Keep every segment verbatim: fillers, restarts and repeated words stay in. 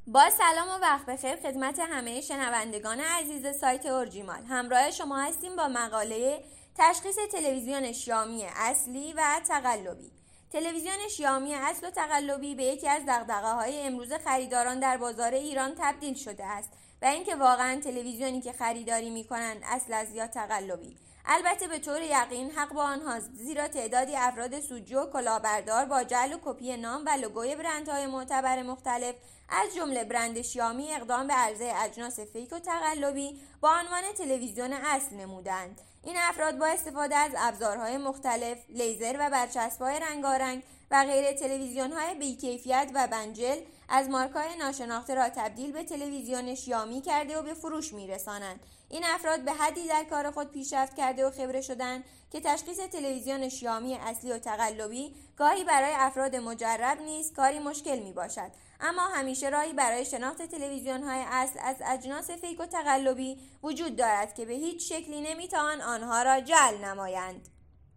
با سلام و وقت بخیر خدمت همه شنوندگان عزیز سایت اورجیمال. همراه شما هستیم با مقاله تشخیص تلویزیون شیائمی اصلی و تقلبی. تلویزیون شیائمی اصل و تقلبی به یکی از دغدغه‌های امروز خریداران در بازار ایران تبدیل شده است و اینکه واقعاً تلویزیونی که خریداری می‌کنند اصل است یا تقلبی. البته به طور یقین حق با آنهاست، زیرا تعدادی افراد سودجو و کلاهبردار با جعل و کپی نام و لوگوی برندهای معتبر مختلف از جمله برند شیائمی اقدام به عرضه اجناس فیک و تقلبی با عنوان تلویزیون اصل نمودند. این افراد با استفاده از ابزارهای مختلف، لیزر و برچسب‌های رنگارنگ و غیر تلویزیون‌های بی‌کیفیت و بنجل از مارک‌های ناشناخته را تبدیل به تلویزیون شیائمی کرده و به فروش می‌رسانند. این افراد به حدی در کار خود پیشرفت کرده و خبره شدند که تشخیص تلویزیون شیائمی اصلی و تقلبی گاهی برای افراد مجرب نیز کاری مشکل میباشد، اما همیشه راهی برای شناخت تلویزیون‌های اصل از اجناس فیک و تقلبی وجود دارد که به هیچ شکلی نمیتوان آنها را جعل نمایند.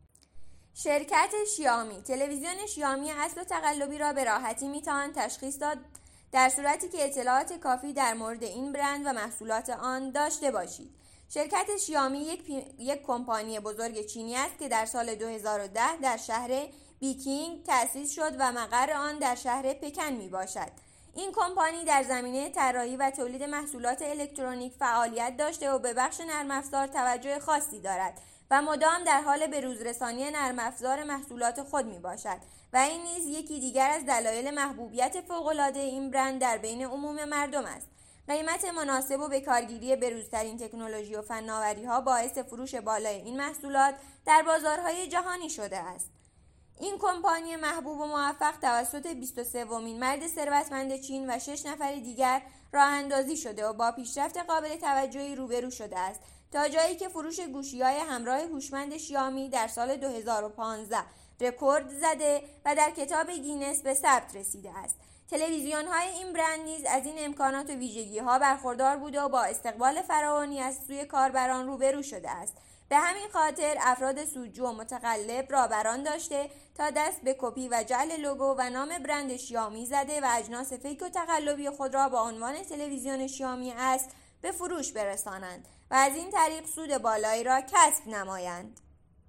شرکت شیائمی تلویزیون شیائمی اصل و تقلبی را به راحتی میتوان تشخیص داد در صورتی که اطلاعات کافی در مورد این برند و محصولات آن داشته باشید. شرکت شیائمی یک, پی... یک کمپانی بزرگ چینی است که در سال دو هزار و ده در شهر بیکینگ تأسیس شد و مقر آن در شهر پکن می باشد. این کمپانی در زمینه طراحی و تولید محصولات الکترونیک فعالیت داشته و به بخش نرم افزار توجه خاصی دارد و مدام در حال بروزرسانی نرم افزار محصولات خود می باشد و این نیز یکی دیگر از دلایل محبوبیت فوق‌العاده این برند در بین عموم مردم است. قیمت مناسب و به کارگیری بروزترین تکنولوژی و فناوری‌ها باعث فروش بالای این محصولات در بازارهای جهانی شده است. این کمپانی محبوب و موفق توسط بیست و سومین مرد ثروتمند چین و شش نفر دیگر راه اندازی شده و با پیشرفت قابل توجهی روبرو شده است، تا جایی که فروش گوشی‌های همراه هوشمند شیائمی در سال دو هزار و پانزده رکورد زده و در کتاب گینس به ثبت رسیده است. تلویزیون‌های این برند نیز از این امکانات و ویژگی‌ها برخوردار بوده و با استقبال فراوانی از سوی کاربران روبرو شده است. به همین خاطر افراد سودجو و متقلب را بران داشته تا دست به کپی و جعل لوگو و نام برند شیائمی زده و اجناس فیک و تقلبی خود را با عنوان تلویزیون شیائمی اصل به فروش برسانند و از این طریق سود بالایی را کسب نمایند.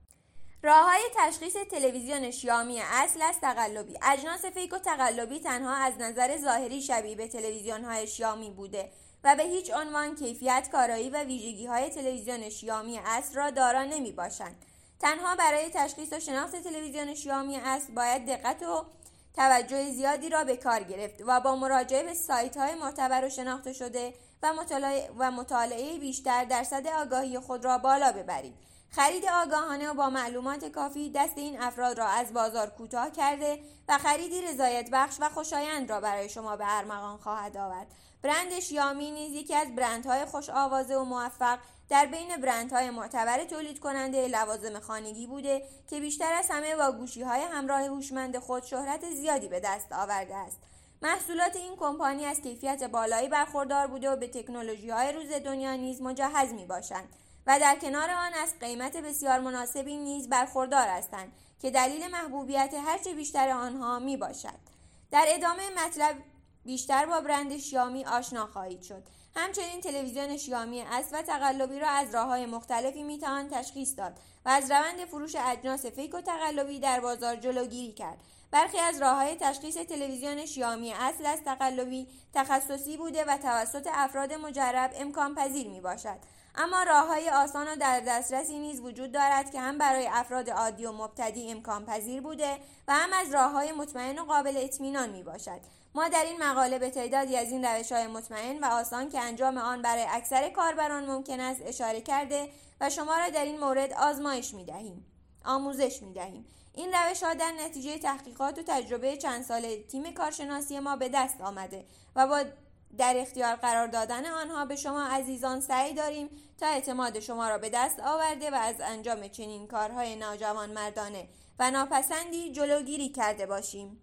راه‌های تشخیص تلویزیون شیائمی اصل از تقلبی. اجناس فیک و تقلبی تنها از نظر ظاهری شبیه به تلویزیون‌های شیائمی بوده و به هیچ عنوان کیفیت، کارایی و ویژگی‌های تلویزیون شیائمی اصل را دارا نمی‌باشند. تنها برای تشخیص و شناخت تلویزیون شیائمی اصل باید دقت و توجه زیادی را به کار گرفت و با مراجعه به سایت‌های معتبر و شناخته شده و مطالعه و مطالعه بیشتر درصد آگاهی خود را بالا ببرید. خرید آگاهانه و با معلومات کافی دست این افراد را از بازار کوتاه کرده و خریدی رضایت بخش و خوشایند را برای شما به ارمغان خواهد آورد. برند شیائمی نیز یکی از برندهای خوش آوازه و موفق در بین برندهای معتبر تولید کننده لوازم خانگی بوده که بیشتر از همه با گوشی‌های همراه هوشمند خود شهرت زیادی به دست آورده است. محصولات این کمپانی از کیفیت بالایی برخوردار بوده و به تکنولوژی‌های روز دنیا نیز مجهز می‌باشند و در کنار آن از قیمت بسیار مناسبی نیز برخوردار هستند که دلیل محبوبیت هرچه بیشتر آنها می باشد. در ادامه مطلب بیشتر با برند شیائمی آشنا خواهید شد. همچنین تلویزیون شیائمی اصل و تقلبی را از راه‌های مختلفی میتوان تشخیص داد و از روند فروش اجناس فیک و تقلبی در بازار جلوگیری کرد. برخی از راه‌های تشخیص تلویزیون شیائمی اصل از تقلبی تخصصی بوده و توسط افراد مجرب امکان پذیر می باشد. اما راه‌های آسان و در دسترسی نیز وجود دارد که هم برای افراد عادی و مبتدی امکان پذیر بوده و هم از راه‌های مطمئن و قابل اطمینان می باشد. ما در این مقاله به تعدادی از این روش‌های مطمئن و آسان که انجام آن برای اکثر کاربران ممکن است اشاره کرده و شما را در این مورد آزمایش می‌دهیم. آموزش می‌دهیم. این روش‌ها در نتیجه تحقیقات و تجربه چند ساله تیم کارشناسی ما به دست آمده و با در اختیار قرار دادن آنها به شما عزیزان سعی داریم تا اعتماد شما را به دست آورده و از انجام چنین کارهای ناجوانمردانه و ناپسندی جلوگیری کرده باشیم.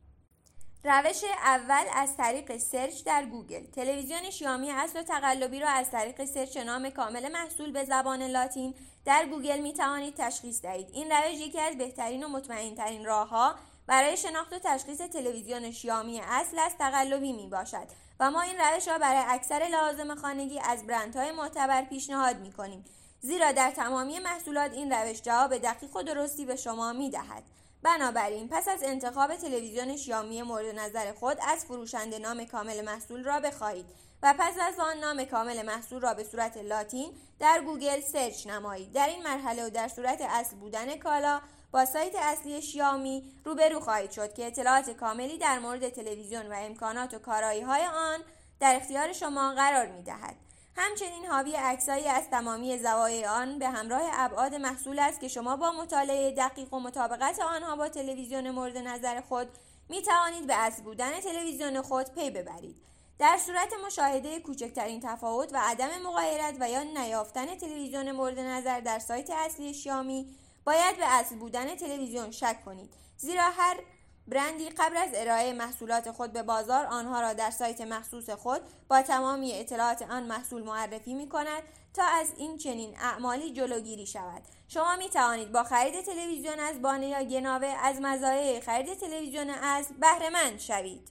روش اول از طریق سرچ در گوگل. تلویزیون شیائمی اصل و تقلبی را از طریق سرچ نام کامل محصول به زبان لاتین در گوگل می توانید تشخیص دهید. این روش یکی از بهترین و مطمئن ترین راه‌ها برای شناخت و تشخیص تلویزیون شیائمی اصل از تقلبی می باشد و ما این روش را برای اکثر لوازم خانگی از برندهای معتبر پیشنهاد می‌کنیم، زیرا در تمامی محصولات این روش جواب دقیق و درستی به شما می‌دهد. بنابراین پس از انتخاب تلویزیون شیائومی مورد نظر خود از فروشنده نام کامل محصول را بخواهید و پس از آن نام کامل محصول را به صورت لاتین در گوگل سرچ نمایید. در این مرحله و در صورت اصل بودن کالا با سایت اصلی شیائومی روبرو خواهید شد که اطلاعات کاملی در مورد تلویزیون و امکانات و کارایی‌های آن در اختیار شما قرار می‌دهد. همچنین حاوی عکسایی از تمامی زوایای آن به همراه ابعاد محصول است که شما با مطالعه دقیق و مطابقت آنها با تلویزیون مورد نظر خود می توانید به اصل بودن تلویزیون خود پی ببرید. در صورت مشاهده کوچکترین تفاوت و عدم مغایرت و یا نیافتن تلویزیون مورد نظر در سایت اصلی شیائومی باید به اصل بودن تلویزیون شک کنید، زیرا هر برندی قبل از ارائه محصولات خود به بازار آنها را در سایت مخصوص خود با تمامی اطلاعات آن محصول معرفی می کند تا از این چنین اعمالی جلوگیری شود. شما می توانید با خرید تلویزیون از بانه یا گناوه از مزایای خرید تلویزیون اصل بهره مند شوید.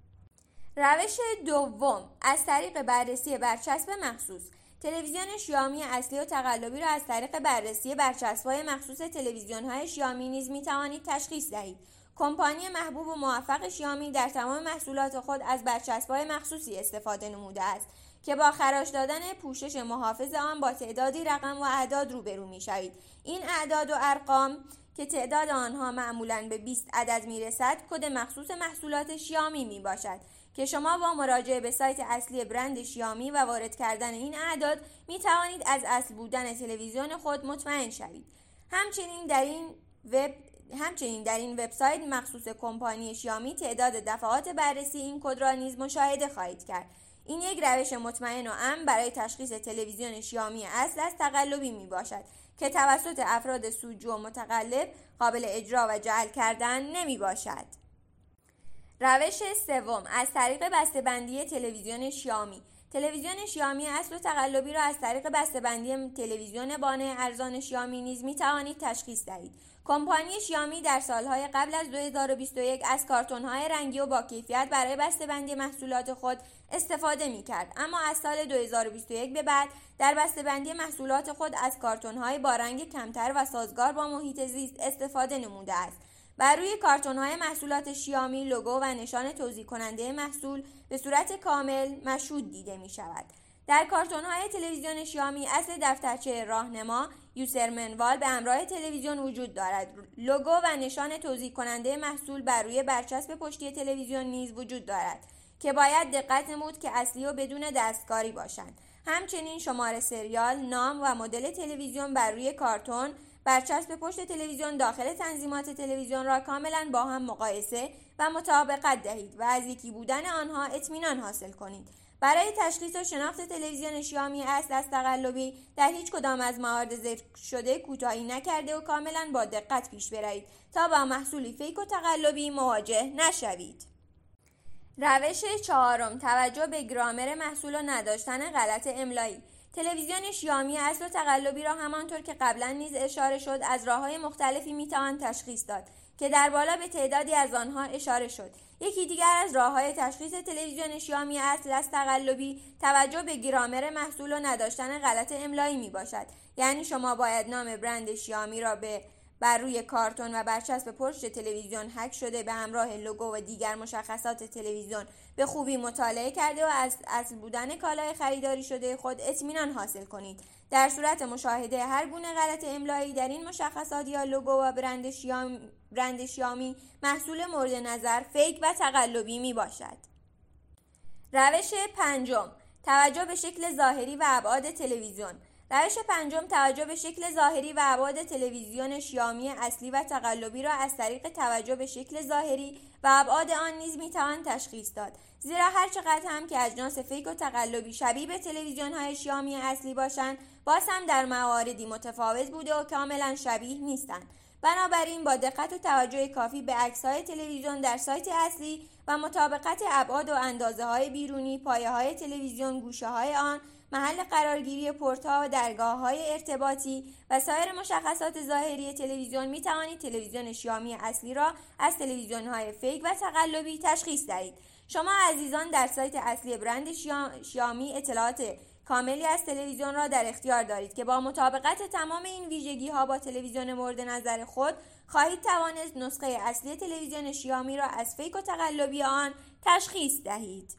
روش دوم، از طریق بررسی برچسب مخصوص. تلویزیون شیائومی اصلی و تقلبی را از طریق بررسی برچسب‌های مخصوص تلویزیون‌های شیائومی نیز می توانید تشخیص دهید. کمپانی محبوب و موفق شیائومی در تمام محصولات خود از برچسب‌های مخصوصی استفاده نموده است که با خراش دادن پوشش محافظ آن با تعدادی رقم و اعداد روبرو می‌شوید. این اعداد و ارقام که تعداد آنها معمولاً به بیست عدد می‌رسد، کد مخصوص محصولات شیائومی میباشد که شما با مراجعه به سایت اصلی برند شیائومی و وارد کردن این اعداد می توانید از اصل بودن تلویزیون خود مطمئن شوید. همچنین در این وب همچنین در این وبسایت مخصوص کمپانی شیائومی تعداد دفعات بررسی این کد را نیز مشاهده خواهید کرد. این یک روش مطمئن و امن برای تشخیص تلویزیون شیائومی اصل از تقلبی می باشد که توسط افراد سودجو و متقلب قابل اجرا و جعل کردن نمی باشد. روش سوم، از طریق بسته‌بندی تلویزیون شیائومی. تلویزیون شیائومی اصل و تقلبی را از طریق بسته‌بندی تلویزیون بانه ارزان شیائومی نیز می توانید تشخیص دهید. کمپانی شیائومی در سالهای قبل از دو هزار و بیست و یک از کارتون‌های رنگی و با کیفیت برای بسته‌بندی محصولات خود استفاده می‌کرد، اما از سال دو هزار و بیست و یک به بعد در بسته‌بندی محصولات خود از کارتون‌های با رنگ کمتر و سازگار با محیط زیست استفاده نموده است. بر روی کارتون‌های محصولات شیائومی لوگو و نشان توضیح کننده محصول به صورت کامل مشهود دیده می‌شود. در کارتون‌های تلویزیون شیائومی اصل دفترچه راهنما یوزر منوال به همراه تلویزیون وجود دارد. لوگو و نشان توضیح کننده محصول بر روی برچسب پشتی تلویزیون نیز وجود دارد که باید دقت نمود که اصلی و بدون دستکاری باشند. همچنین شماره سریال، نام و مدل تلویزیون بر روی کارتون، برچسب پشت تلویزیون داخل تنظیمات تلویزیون را کاملا با هم مقایسه و مطابقت دهید و از یکی بودن آنها اطمینان حاصل کنید. برای تشخیص و شناخت تلویزیون شیائومی اصل از تقلبی در هیچ کدام از موارد ذکر شده کوتاهی نکرده و کاملا با دقت پیش برید تا با محصولی فیک و تقلبی مواجه نشوید. روش چهارم، توجه به گرامر محصول و نداشتن غلط املایی. تلویزیون شیائومی اصل و تقلبی را همانطور که قبلا نیز اشاره شد از راه‌های مختلفی میتوان تشخیص داد که در بالا به تعدادی از آنها اشاره شد. یکی دیگر از راه‌های تشخیص تلویزیون شیائومی اصل از تقلبی توجه به گرامر محصول و نداشتن غلط املایی میباشد. یعنی شما باید نام برند شیائومی را به بر روی کارتون و برچسب پشت تلویزیون حک شده به همراه لوگو و دیگر مشخصات تلویزیون به خوبی مطالعه کرده و از اصل بودن کالای خریداری شده خود اطمینان حاصل کنید. در صورت مشاهده هر گونه غلط املایی در این مشخصات یا لوگو و برند شیائومی برند شیائومی محصول مورد نظر فیک و تقلبی می باشد. روش پنجم، توجه به شکل ظاهری و ابعاد تلویزیون. روش پنجم، توجه به شکل ظاهری و ابعاد تلویزیون شیائومی اصلی و تقلبی را از طریق توجه به شکل ظاهری و ابعاد آن نیز میتوان تشخیص داد، زیرا هر چقدر هم که اجناس فیک و تقلبی شبیه به تلویزیون‌های شیائومی اصلی باشند، باز هم در مواردی متفاوت بوده و کاملا شبیه نیستند. بنابراین با دقت و توجه کافی به عکس‌های تلویزیون در سایت اصلی و مطابقت ابعاد و اندازه‌های بیرونی، پایه‌های تلویزیون، گوشه‌های آن، محل قرارگیری پورت‌ها و درگاه‌های ارتباطی و سایر مشخصات ظاهری تلویزیون می توانید تلویزیون شیائومی اصلی را از تلویزیون‌های فیک و تقلبی تشخیص دهید. شما عزیزان در سایت اصلی برند شیائومی اطلاعات کاملی از تلویزیون را در اختیار دارید که با مطابقت تمام این ویژگی ها با تلویزیون مورد نظر خود خواهید توانست نسخه اصلی تلویزیون شیائومی را از فیک و تقلبی آن تشخیص دهید.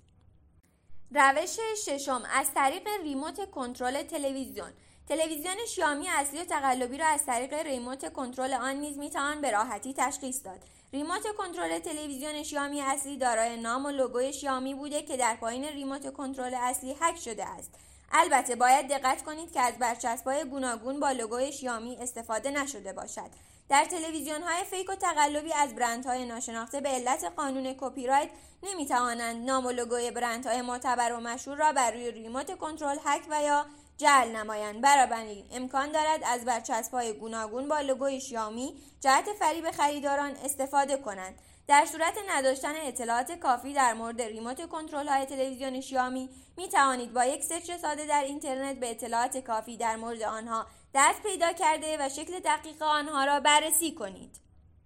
روش ششم، از طریق ریموت کنترل تلویزیون. تلویزیون شیائومی اصلی و تقلبی را از طریق ریموت کنترل آن نیز میتوان به راحتی تشخیص داد. ریموت کنترل تلویزیون شیائومی اصلی دارای نام و لوگوی شیائومی بوده که در پایین ریموت کنترل اصلی هک شده است. البته باید دقت کنید که از برچسب‌های گوناگون با لوگوی شیائومی استفاده نشده باشد. در تلویزیون‌های فیک و تقلبی از برندهای ناشناخته به علت قانون کپی رایت نمی‌توانند نام و لوگوی برندهای معتبر و مشهور را بر روی ریموت کنترل هک و یا جعل نمایند. بنابراین امکان دارد از برچسب‌های گوناگون با لوگوی شیائومی جهت فریب خریداران استفاده کنند. در صورت نداشتن اطلاعات کافی در مورد ریموت کنترل‌های تلویزیون شیائومی می توانید با یک سرچ ساده در اینترنت به اطلاعات کافی در مورد آنها دست پیدا کرده و شکل دقیق آنها را بررسی کنید.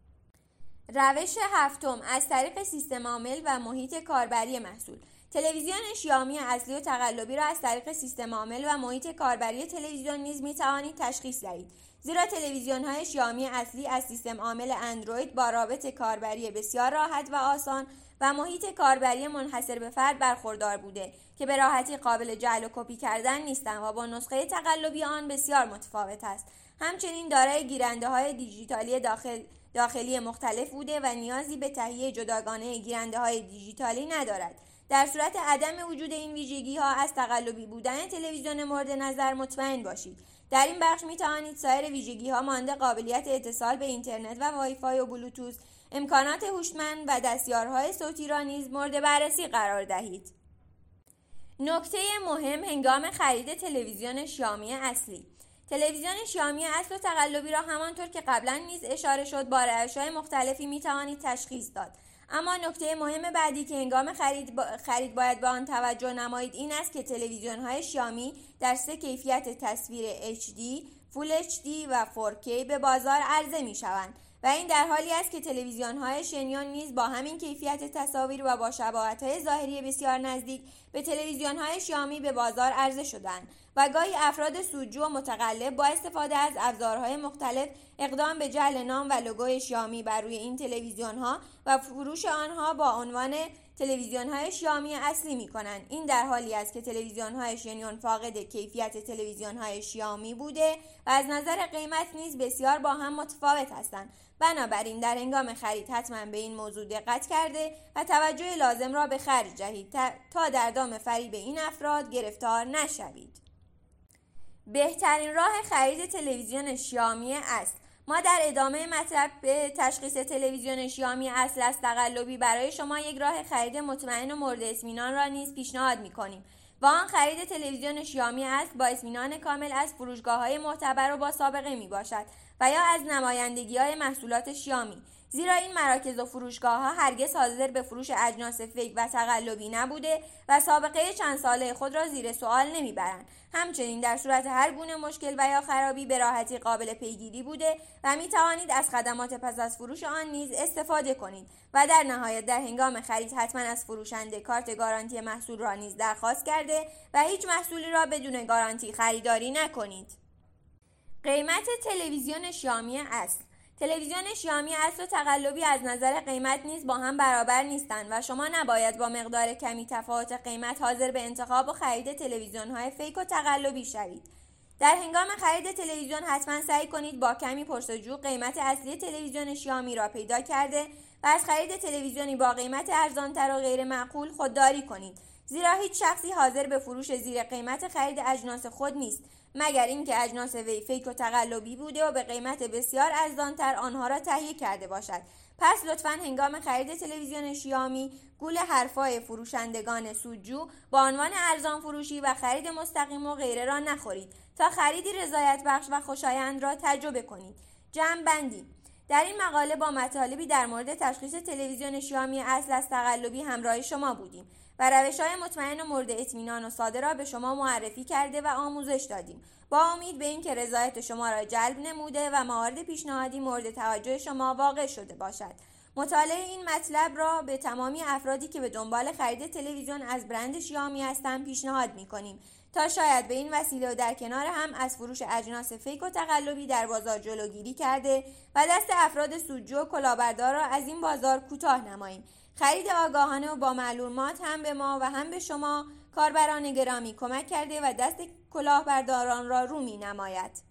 روش هفتم، از طریق سیستم عامل و محیط کاربری محصول. تلویزیون شیائومی اصلی و تقلبی را از طریق سیستم عامل و محیط کاربری تلویزیون نیز می توانید تشخیص دهید. زیرا تلویزیون‌های شیائومی اصلی از سیستم عامل اندروید با رابط کاربری بسیار راحت و آسان و محیط کاربری منحصر به فرد برخوردار بوده که به راحتی قابل جعل و کپی کردن نیستند و با نسخه تقلبی آن بسیار متفاوت است. همچنین دارای گیرنده‌های دیجیتالی داخل داخلی مختلف بوده و نیازی به تهیه جداگانه گیرنده‌های دیجیتالی ندارد. در صورت عدم وجود این ویژگی‌ها از تقلبی بودن تلویزیون مورد نظر مطمئن باشید. در این بخش می توانید سایر ویژگی‌ها مانند قابلیت اتصال به اینترنت و وای فای و بلوتوث، امکانات هوشمند و دستیارهای صوتی را نیز مورد بررسی قرار دهید. نکته مهم هنگام خرید تلویزیون شیائومی اصلی. تلویزیون شیائومی اصل و تقلبی را همانطور که قبلا نیز اشاره شد با روش‌های مختلفی می توانید تشخیص داد. اما نکته مهم بعدی که هنگام خرید, با... خرید باید به آن توجه نمایید این است که تلویزیون‌های شیائومی در سه کیفیت تصویر اچ دی، فول اچ دی و فور کی به بازار عرضه می‌شوند و این در حالی است که تلویزیون‌های شنیون نیز با همین کیفیت تصاویر و با شباهت‌های ظاهری بسیار نزدیک به تلویزیون‌های شیائومی به بازار عرضه شدند و گاهی افراد سودجو و متقلب با استفاده از ابزارهای مختلف اقدام به جعل نام و لوگوی شیائومی بر روی این تلویزیون‌ها و فروش آنها با عنوان تلویزیون‌های شیائومی اصلی می‌کنند. این در حالی است که تلویزیون‌های شنیون فاقد کیفیت تلویزیون‌های شیائومی بوده و از نظر قیمت نیز بسیار با هم متفاوت هستند. بنابراین در هنگام خرید حتما به این موضوع دقت کرده و توجه لازم را به خرج دهید تا در دام فریب این افراد گرفتار نشوید. بهترین راه خرید تلویزیون شیائومی اصل. ما در ادامه مطلب به تشخیص تلویزیون شیائومی اصل از تقلبی برای شما یک راه خرید مطمئن و مورد اطمینان را نیز پیشنهاد می‌کنیم و آن خرید تلویزیون شیائومی اصل با اطمینان کامل از فروشگاه‌های معتبر و با سابقه میباشد و یا از نمایندگی‌های محصولات شیائومی، زیرا این مراکز و فروشگاه‌ها هرگز حاضر به فروش اجناس فیک و تقلبی نبوده و سابقه چند ساله خود را زیر سوال نمیبرند. همچنین در صورت هر گونه مشکل و یا خرابی به راحتی قابل پیگیری بوده و می توانید از خدمات پس از فروش آن نیز استفاده کنید و در نهایت در هنگام خرید حتما از فروشنده کارت گارانتی محصول را نیز درخواست کرده و هیچ محصولی را بدون گارانتی خریداری نکنید. قیمت تلویزیون شیائومی اصل. تلویزیون شیائومی اصل و تقلبی از نظر قیمت نیز با هم برابر نیستند و شما نباید با مقدار کمی تفاوت قیمت حاضر به انتخاب و خرید تلویزیون‌های فیک و تقلبی شوید. در هنگام خرید تلویزیون حتما سعی کنید با کمی پرس‌وجو قیمت اصلی تلویزیون شیائومی را پیدا کرده و از خرید تلویزیونی با قیمت ارزان‌تر و غیر معقول خودداری کنید، زیرا هیچ شخصی حاضر به فروش زیر قیمت خرید اجناس خود نیست مگر اینکه اجناس وی فیک و تقلبی بوده و به قیمت بسیار ارزان‌تر آنها را تهیه کرده باشد. پس لطفاً هنگام خرید تلویزیون شیائومی گول حرفای فروشندگان سودجو با عنوان ارزان فروشی و خرید مستقیم و غیره را نخورید تا خریدی رضایت بخش و خوشایند را تجربه کنید. جمع بندی. در این مقاله با مطالبی در مورد تشخیص تلویزیون شیائومی اصل از تقلبی همراه شما بودیم و روش‌های مطمئن و مورد اطمینان و ساده را به شما معرفی کرده و آموزش دادیم، با امید به اینکه رضایت شما را جلب نموده و موارد پیشنهادی مورد توجه شما واقع شده باشد. مطالعه این مطلب را به تمامی افرادی که به دنبال خرید تلویزیون از برند شیائومی هستند پیشنهاد می‌کنیم تا شاید به این وسیله و در کنار هم از فروش اجناس فیک و تقلبی در بازار جلوگیری کرده و دست افراد سودجو و کلاهبردار را از این بازار کوتاه نماییم. خرید آگاهانه و با معلومات هم به ما و هم به شما کاربران گرامی کمک کرده و دست کلاهبرداران را رو می‌نماید.